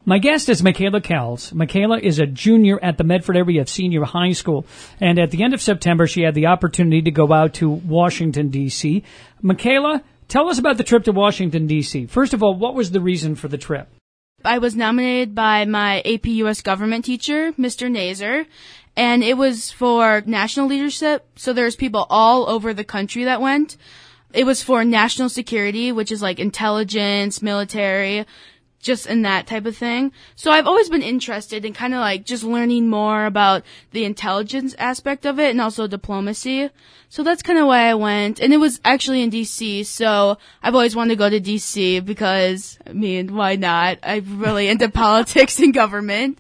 My guest is Michaela Kells. Michaela is a junior at the Medford area senior high school, and at the end of September, she had the opportunity to go out to Washington, D.C. Michaela, tell us about the trip to Washington, D.C. First of all, what was the reason for the trip? I was nominated by my AP US government teacher, Mr. Nazer, and it was for national leadership, so there's people all over the country that went. It was for national security, which is like intelligence, military, just in that type of thing. So I've always been interested in kind of like just learning more about the intelligence aspect of it and also diplomacy. So that's kind of why I went. And it was actually in D.C., so I've always wanted to go to D.C. because, I mean, why not? I'm really into politics and government.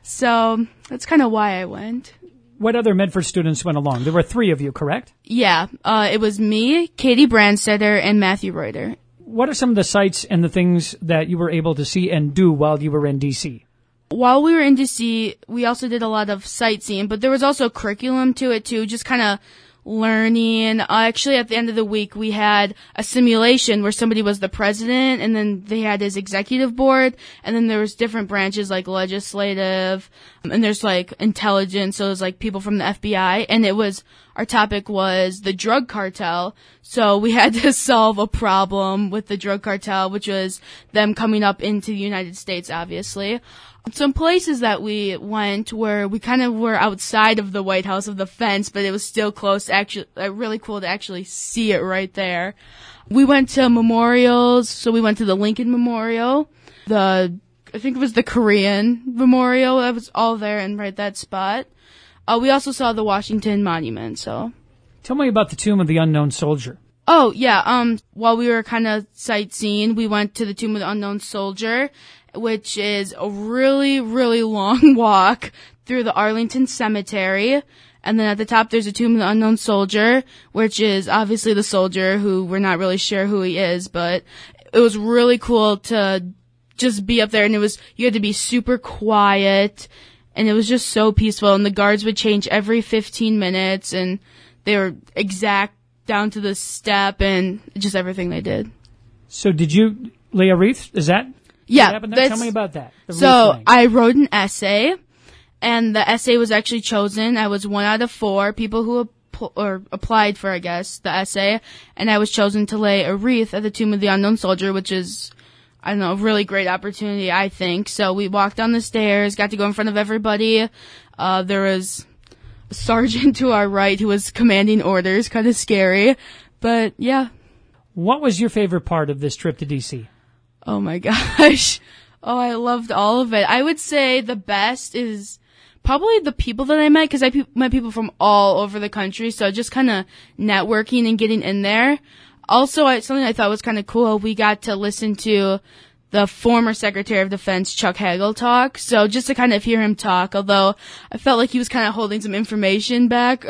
So that's kind of why I went. What other Medford students went along? There were 3 of you, correct? Yeah, it was me, Katie Brandstetter, and Matthew Reuter. What are some of the sights and the things that you were able to see and do while you were in D.C.? While we were in D.C., we also did a lot of sightseeing, but there was also curriculum to it too, just kind of learning. Actually, at the end of the week, we had a simulation where somebody was the president, and then they had his executive board, and then there was different branches like legislative, and there's like intelligence, so it was like people from the FBI, and our topic was the drug cartel. So we had to solve a problem with the drug cartel, which was them coming up into the United States, obviously. Some places that we went where we kind of were outside of the White House, of the fence, but it was still close, actually, really cool to actually see it right there. We went to memorials, so we went to the Lincoln Memorial, I think it was the Korean Memorial, that was all there in right that spot. We also saw the Washington Monument, so. Tell me about the Tomb of the Unknown Soldier. Oh, yeah, while we were kind of sightseeing, we went to the Tomb of the Unknown Soldier, which is a really, really long walk through the Arlington Cemetery. And then at the top, there's a Tomb of the Unknown Soldier, which is obviously the soldier who we're not really sure who he is, but it was really cool to just be up there, and you had to be super quiet, and it was just so peaceful, and the guards would change every 15 minutes, and they were exact down to the step and just everything they did. So did you lay a wreath? Is that yeah, what happened there? Tell me about that. So I wrote an essay, and the essay was actually chosen. I was 1 out of 4 people who applied for, I guess, the essay, and I was chosen to lay a wreath at the Tomb of the Unknown Soldier, which is, I don't know, a really great opportunity, I think. So we walked down the stairs, got to go in front of everybody. There was a sergeant to our right who was commanding orders, kind of scary, but yeah. What was your favorite part of this trip to D.C.? Oh my gosh. Oh, I loved all of it. I would say the best is probably the people that I met, because I met people from all over the country, so just kind of networking and getting in there. Also, something I thought was kind of cool, we got to listen to the former Secretary of Defense, Chuck Hagel, talk. So just to kind of hear him talk, although I felt like he was kind of holding some information back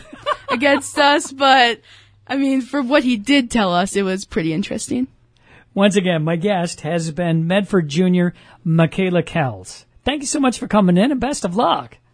against us, but I mean, for what he did tell us, it was pretty interesting. Once again, my guest has been Medford Junior Michaela Kells. Thank you so much for coming in, and best of luck.